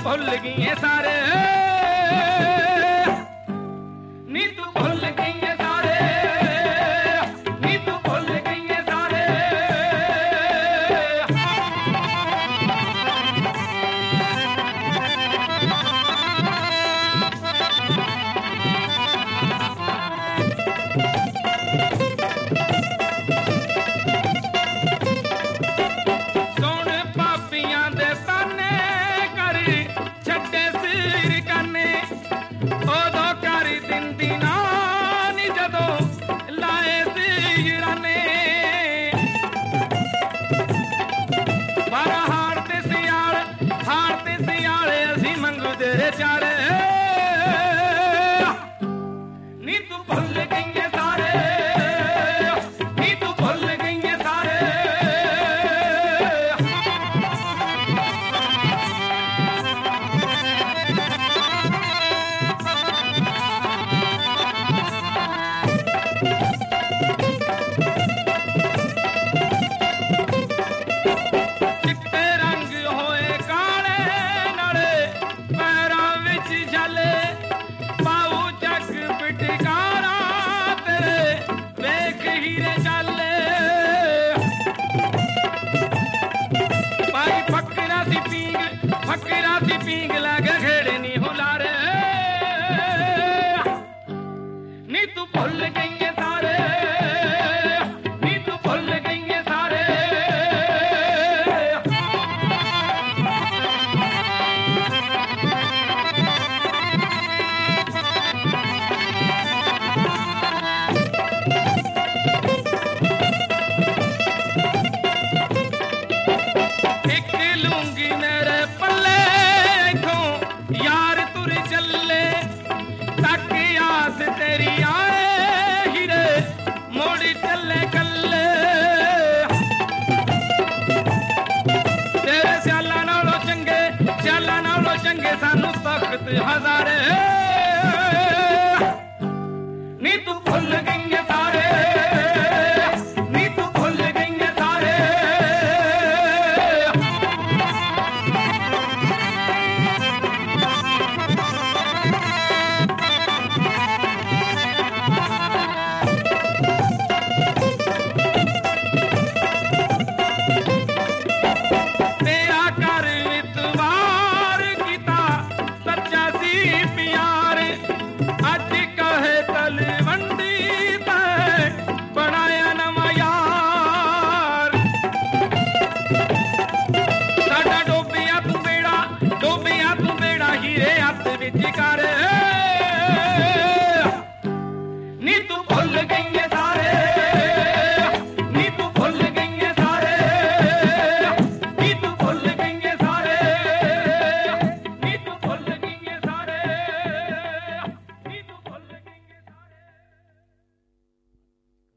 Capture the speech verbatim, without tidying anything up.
भुल गई सारे नी तू भुल गई सारे नी तू भुल गई सारे सोन पापियां दे ताने कर छड्डे सिर कन्ने ओदो कर दिंदी नानी जदों लाए सिराने बारा हार ते सियाल हार ते सियाले असी मंगू तेरे चारे नी तू भुल गई सारे नी तू भुल गई सारे चिट्टे रंग होए काले नाले पैरां विच झले पाऊ जग पिटकारा तेरे वेख हीरे चाले भाई फकरा सी पींग फकरा सी पींग लगे खेड़े नी हुलारे नी तू भुल गई सारे नी तू भुल गई सारे एक लूंगी मेरे पल्ले इथों यार तुर चले तक आस तेरी आए हीरे मोड़ी चले कल्ले तेरे स्याला नालों चंगे स्याला नालों चंगे सानू तख्त हजारे